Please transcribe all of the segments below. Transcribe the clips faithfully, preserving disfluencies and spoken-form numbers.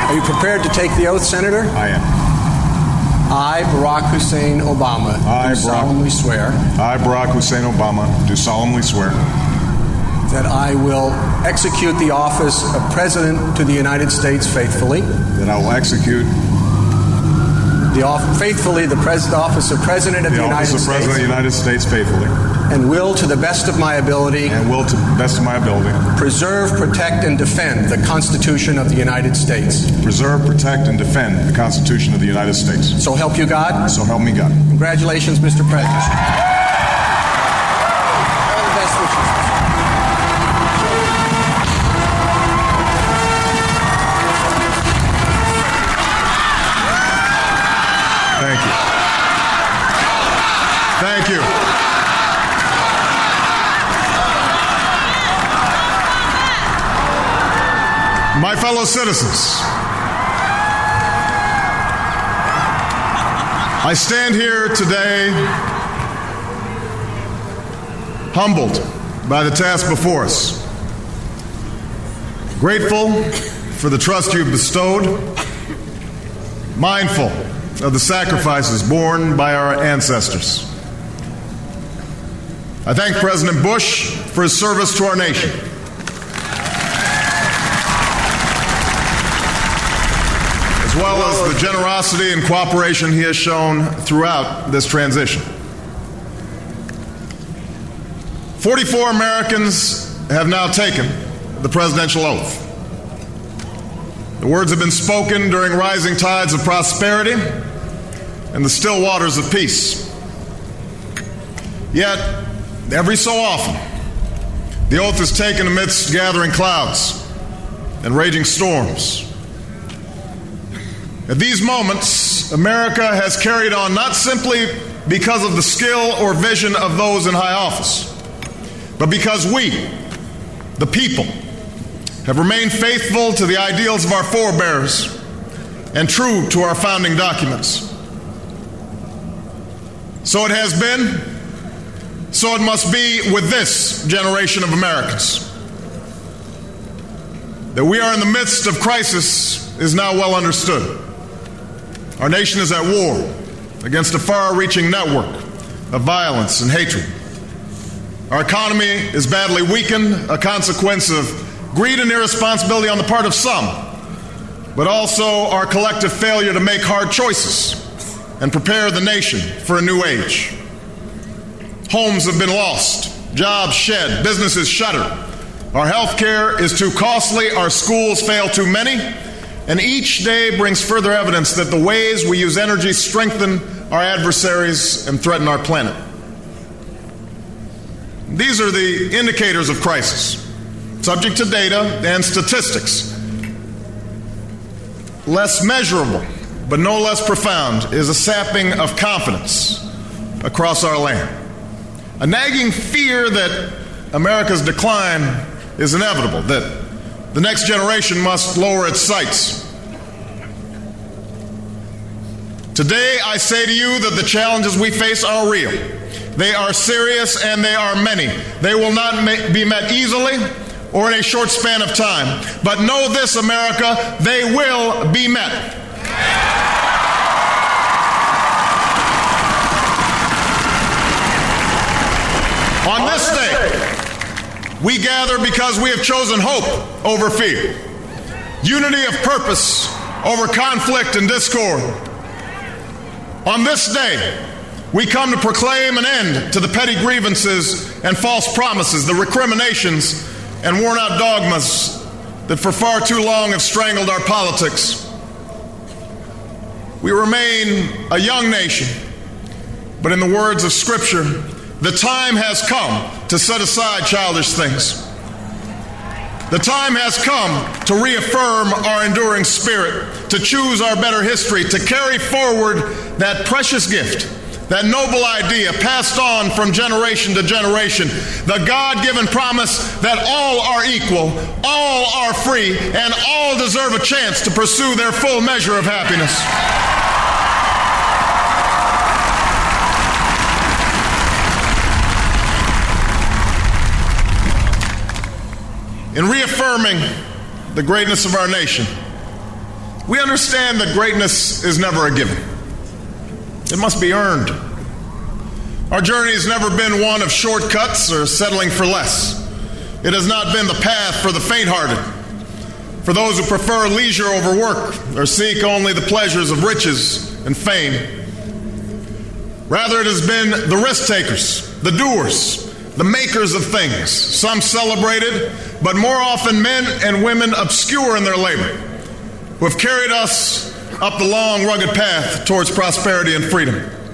Are you prepared to take the oath, Senator? I am. I, Barack Hussein Obama, I, do Barack, solemnly swear. I, Barack Hussein Obama, do solemnly swear. That I will execute the office of President to the United States faithfully. That I will execute the off- faithfully the pres- office of President of the, the United office of States. President of the United States faithfully. And will, to the best of my ability, and will, to the best of my ability, preserve, protect, and defend the Constitution of the United States. Preserve, protect, and defend the Constitution of the United States. So help you God. So help me God. Congratulations, Mister President. All the best wishes. Thank you. Thank you. My fellow citizens, I stand here today humbled by the task before us, grateful for the trust you've bestowed, mindful of the sacrifices borne by our ancestors. I thank President Bush for his service to our nation. As well as the generosity and cooperation he has shown throughout this transition. forty-four Americans have now taken the presidential oath. The words have been spoken during rising tides of prosperity and the still waters of peace. Yet, every so often, the oath is taken amidst gathering clouds and raging storms. At these moments, America has carried on not simply because of the skill or vision of those in high office, but because we, the people, have remained faithful to the ideals of our forebears and true to our founding documents. So it has been, so it must be with this generation of Americans. That we are in the midst of crisis is now well understood. Our nation is at war against a far-reaching network of violence and hatred. Our economy is badly weakened, a consequence of greed and irresponsibility on the part of some, but also our collective failure to make hard choices and prepare the nation for a new age. Homes have been lost, jobs shed, businesses shuttered. Our health care is too costly, our schools fail too many, and each day brings further evidence that the ways we use energy strengthen our adversaries and threaten our planet. These are the indicators of crisis, subject to data and statistics. Less measurable, but no less profound, is a sapping of confidence across our land. A nagging fear that America's decline is inevitable, that the next generation must lower its sights. Today, I say to you that the challenges we face are real. They are serious and they are many. They will not ma- be met easily or in a short span of time. But know this, America, they will be met. On this day, we gather because we have chosen hope over fear, unity of purpose over conflict and discord. On this day, we come to proclaim an end to the petty grievances and false promises, the recriminations and worn-out dogmas that for far too long have strangled our politics. We remain a young nation, but in the words of Scripture, the time has come to set aside childish things. The time has come to reaffirm our enduring spirit, to choose our better history, to carry forward that precious gift, that noble idea passed on from generation to generation, the God-given promise that all are equal, all are free, and all deserve a chance to pursue their full measure of happiness. In reaffirming the greatness of our nation, We understand that greatness is never a given. It must be earned. Our journey has never been one of shortcuts or settling for less. It has not been the path for the faint-hearted, for those who prefer leisure over work or seek only the pleasures of riches and fame. Rather, it has been the risk-takers, the doers, the makers of things, some celebrated, but more often men and women obscure in their labor, who have carried us up the long, rugged path towards prosperity and freedom.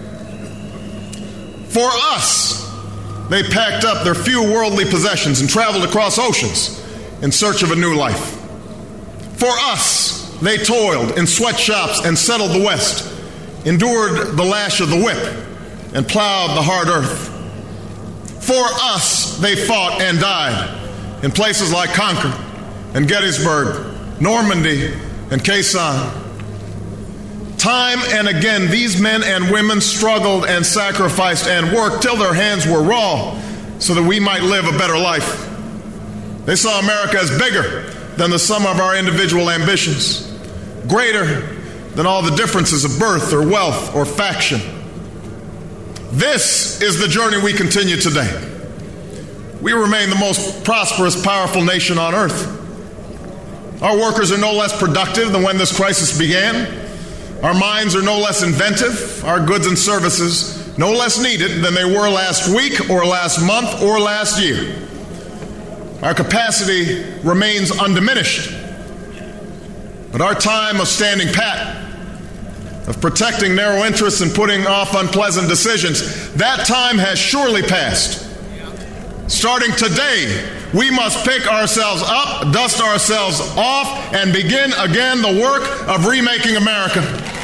For us, they packed up their few worldly possessions and traveled across oceans in search of a new life. For us, they toiled in sweatshops and settled the West, endured the lash of the whip, and plowed the hard earth. For us, they fought and died in places like Concord and Gettysburg, Normandy, and Khe Sanh. Time and again, these men and women struggled and sacrificed and worked till their hands were raw so that we might live a better life. They saw America as bigger than the sum of our individual ambitions, greater than all the differences of birth or wealth or faction. This is the journey we continue today. We remain the most prosperous, powerful nation on earth. Our workers are no less productive than when this crisis began. Our minds are no less inventive. Our goods and services no less needed than they were last week or last month or last year. Our capacity remains undiminished. But our time of standing pat, of protecting narrow interests and putting off unpleasant decisions, that time has surely passed. Starting today, we must pick ourselves up, dust ourselves off, and begin again the work of remaking America.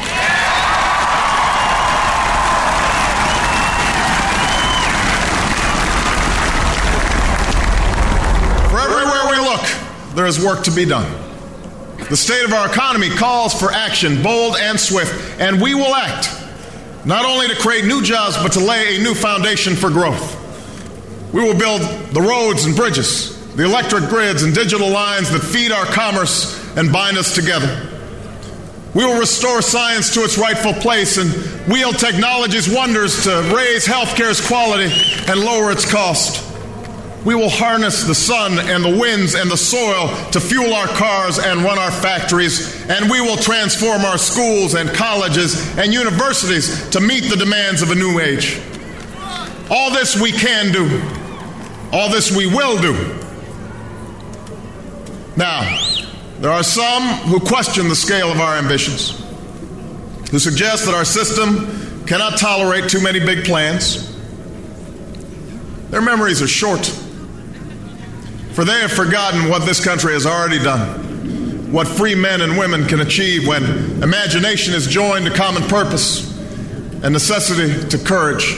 For everywhere we look, there is work to be done. The state of our economy calls for action, bold and swift, and we will act, not only to create new jobs, but to lay a new foundation for growth. We will build the roads and bridges, the electric grids and digital lines that feed our commerce and bind us together. We will restore science to its rightful place and wield technology's wonders to raise healthcare's quality and lower its cost. We will harness the sun and the winds and the soil to fuel our cars and run our factories, and we will transform our schools and colleges and universities to meet the demands of a new age. All this we can do. All this we will do. Now, there are some who question the scale of our ambitions, who suggest that our system cannot tolerate too many big plans. Their memories are short, for they have forgotten what this country has already done, what free men and women can achieve when imagination is joined to common purpose and necessity to courage.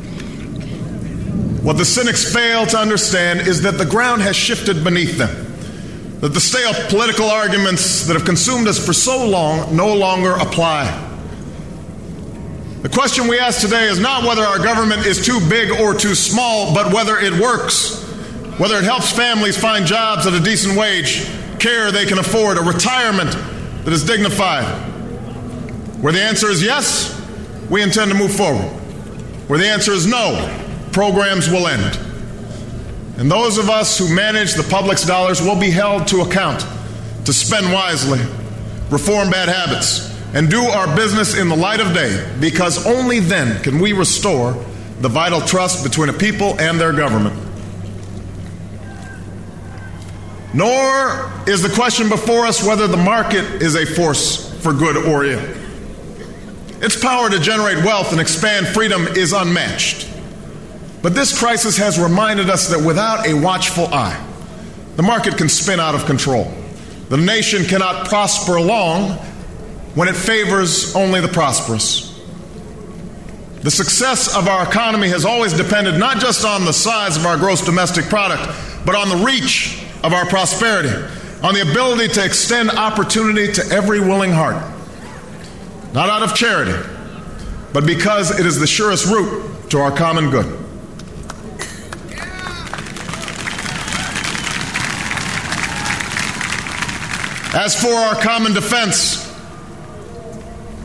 What the cynics fail to understand is that the ground has shifted beneath them, that the stale political arguments that have consumed us for so long no longer apply. The question we ask today is not whether our government is too big or too small, but whether it works, whether it helps families find jobs at a decent wage, care they can afford, a retirement that is dignified. Where the answer is yes, we intend to move forward. Where the answer is no, programs will end. And those of us who manage the public's dollars will be held to account to spend wisely, reform bad habits, and do our business in the light of day, because only then can we restore the vital trust between a people and their government. Nor is the question before us whether the market is a force for good or ill. Its power to generate wealth and expand freedom is unmatched. But this crisis has reminded us that without a watchful eye, the market can spin out of control. The nation cannot prosper long when it favors only the prosperous. The success of our economy has always depended not just on the size of our gross domestic product, but on the reach of our prosperity, on the ability to extend opportunity to every willing heart. Not out of charity, but because it is the surest route to our common good. As for our common defense,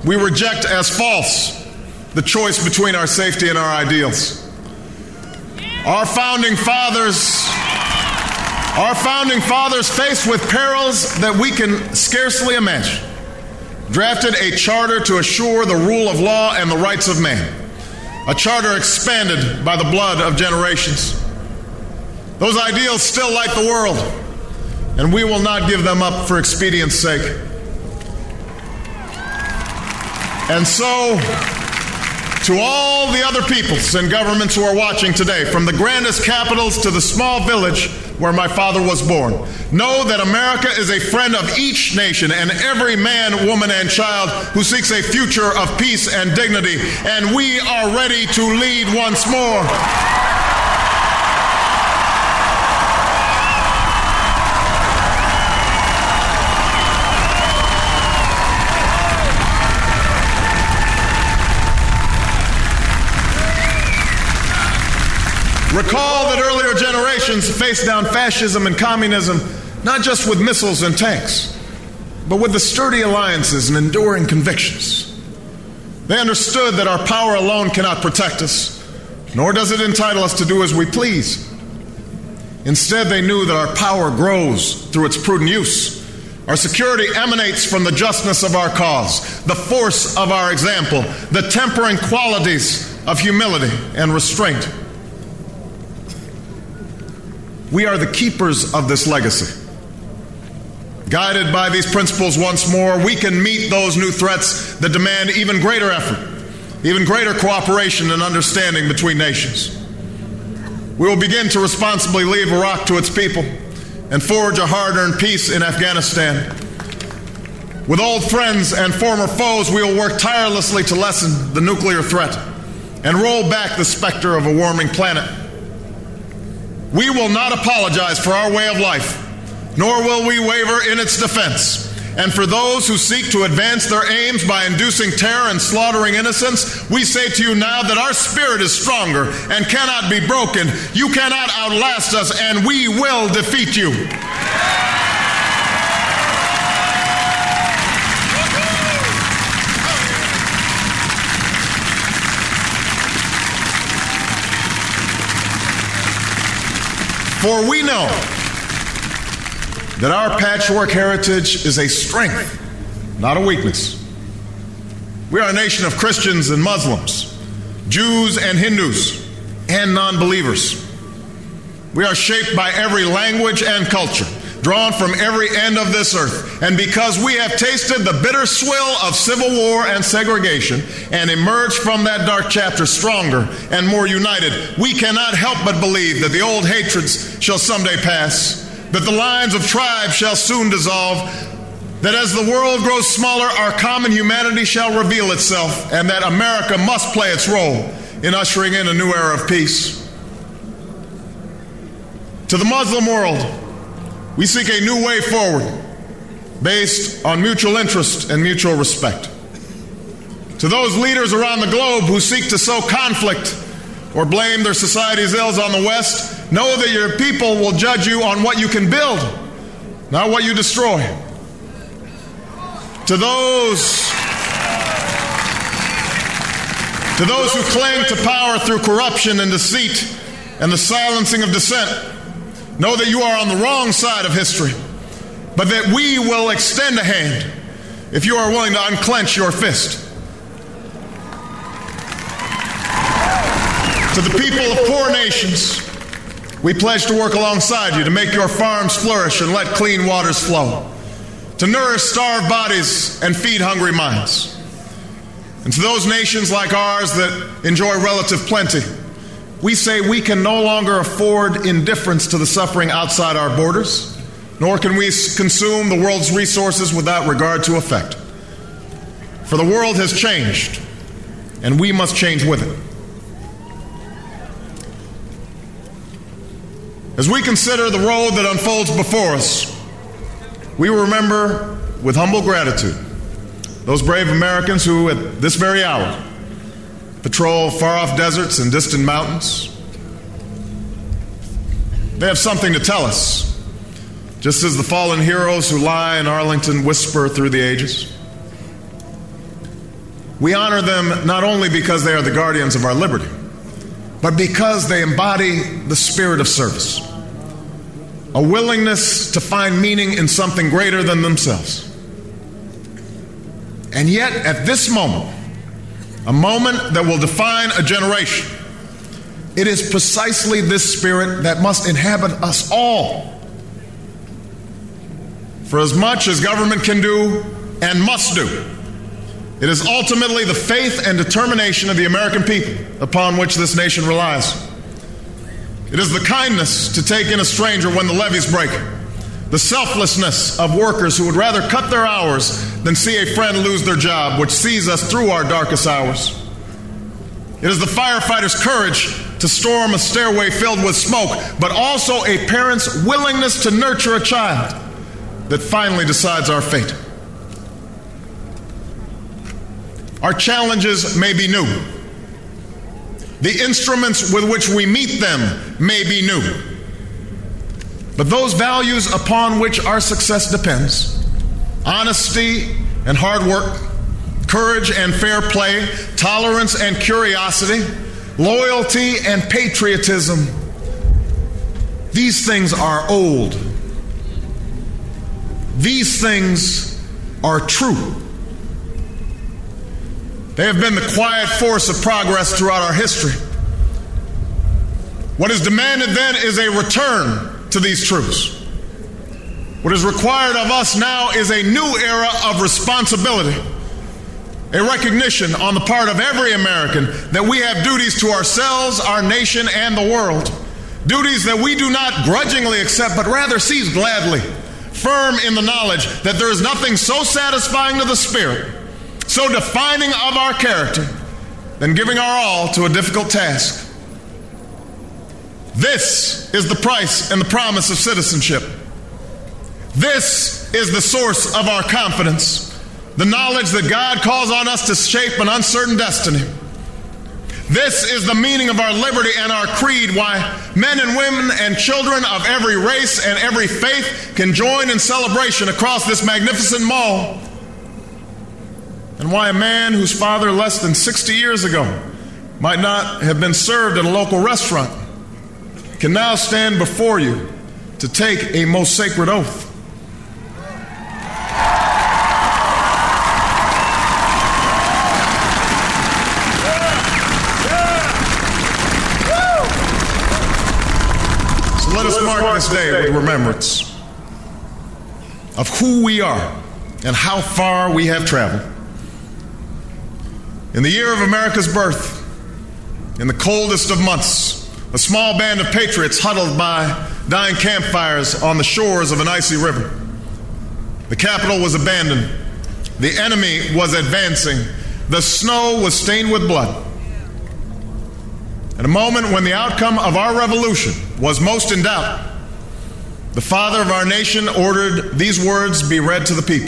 We reject as false the choice between our safety and our ideals. Our founding fathers, our founding fathers, faced with perils that we can scarcely imagine, drafted a charter to assure the rule of law and the rights of man, a charter expanded by the blood of generations. Those ideals still light the world, and we will not give them up for expedience sake. And so, to all the other peoples and governments who are watching today, from the grandest capitals to the small village where my father was born, know that America is a friend of each nation and every man, woman, and child who seeks a future of peace and dignity, and we are ready to lead once more. Recall that earlier generations faced down fascism and communism not just with missiles and tanks, but with the sturdy alliances and enduring convictions. They understood that our power alone cannot protect us, nor does it entitle us to do as we please. Instead, they knew that our power grows through its prudent use. Our security emanates from the justness of our cause, the force of our example, the tempering qualities of humility and restraint. We are the keepers of this legacy. Guided by these principles once more, we can meet those new threats that demand even greater effort, even greater cooperation and understanding between nations. We will begin to responsibly leave Iraq to its people and forge a hard-earned peace in Afghanistan. With old friends and former foes, we will work tirelessly to lessen the nuclear threat and roll back the specter of a warming planet. We will not apologize for our way of life, nor will we waver in its defense. And for those who seek to advance their aims by inducing terror and slaughtering innocents, we say to you now that our spirit is stronger and cannot be broken. You cannot outlast us, and we will defeat you. For we know that our patchwork heritage is a strength, not a weakness. We are a nation of Christians and Muslims, Jews and Hindus, and non-believers. We are shaped by every language and culture, drawn from every end of this earth. And because we have tasted the bitter swill of civil war and segregation and emerged from that dark chapter stronger and more united, we cannot help but believe that the old hatreds shall someday pass, that the lines of tribes shall soon dissolve, that as the world grows smaller, our common humanity shall reveal itself, and that America must play its role in ushering in a new era of peace. To the Muslim world, we seek a new way forward based on mutual interest and mutual respect. To those leaders around the globe who seek to sow conflict or blame their society's ills on the West, know that your people will judge you on what you can build, not what you destroy. To those, to those who cling to power through corruption and deceit and the silencing of dissent, know that you are on the wrong side of history, but that we will extend a hand if you are willing to unclench your fist. To the people of poor nations, we pledge to work alongside you to make your farms flourish and let clean waters flow, to nourish starved bodies and feed hungry minds. And to those nations like ours that enjoy relative plenty, we say we can no longer afford indifference to the suffering outside our borders, nor can we consume the world's resources without regard to effect. For the world has changed, and we must change with it. As we consider the road that unfolds before us, we remember with humble gratitude those brave Americans who, at this very hour, patrol far-off deserts and distant mountains. They have something to tell us, just as the fallen heroes who lie in Arlington whisper through the ages. We honor them not only because they are the guardians of our liberty, but because they embody the spirit of service, a willingness to find meaning in something greater than themselves. And yet, at this moment, a moment that will define a generation, it is precisely this spirit that must inhabit us all. For as much as government can do and must do, it is ultimately the faith and determination of the American people upon which this nation relies. It is the kindness to take in a stranger when the levees break, the selflessness of workers who would rather cut their hours than see a friend lose their job, which sees us through our darkest hours. It is the firefighter's courage to storm a stairway filled with smoke, but also a parent's willingness to nurture a child that finally decides our fate. Our challenges may be new. The instruments with which we meet them may be new. But those values upon which our success depends, honesty and hard work, courage and fair play, tolerance and curiosity, loyalty and patriotism, these things are old. These things are true. They have been the quiet force of progress throughout our history. What is demanded then is a return to these truths. What is required of us now is a new era of responsibility, a recognition on the part of every American that we have duties to ourselves, our nation, and the world. Duties that we do not grudgingly accept, but rather seize gladly, firm in the knowledge that there is nothing so satisfying to the spirit, so defining of our character, than giving our all to a difficult task. This is the price and the promise of citizenship. This is the source of our confidence, the knowledge that God calls on us to shape an uncertain destiny. This is the meaning of our liberty and our creed, why men and women and children of every race and every faith can join in celebration across this magnificent mall, and why a man whose father less than sixty years ago might not have been served at a local restaurant can now stand before you to take a most sacred oath. So let us mark this day with remembrance of who we are and how far we have traveled. In the year of America's birth, in the coldest of months, a small band of patriots huddled by dying campfires on the shores of an icy river. The capital was abandoned. The enemy was advancing. The snow was stained with blood. At a moment when the outcome of our revolution was most in doubt, the father of our nation ordered these words be read to the people.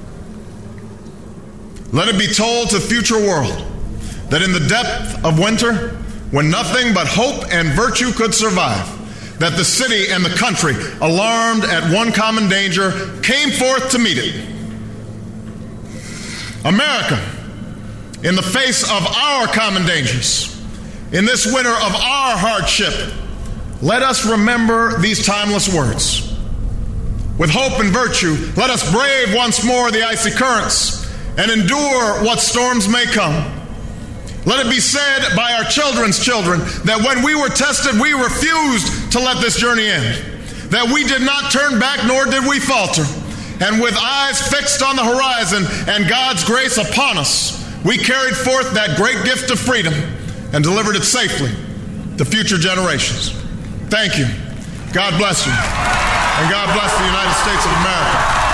Let it be told to the future world that in the depth of winter, when nothing but hope and virtue could survive, that the city and the country, alarmed at one common danger, came forth to meet it. America, in the face of our common dangers, in this winter of our hardship, let us remember these timeless words. With hope and virtue, let us brave once more the icy currents and endure what storms may come. Let it be said by our children's children that when we were tested, we refused to let this journey end, that we did not turn back nor did we falter. And with eyes fixed on the horizon and God's grace upon us, we carried forth that great gift of freedom and delivered it safely to future generations. Thank you. God bless you. And God bless the United States of America.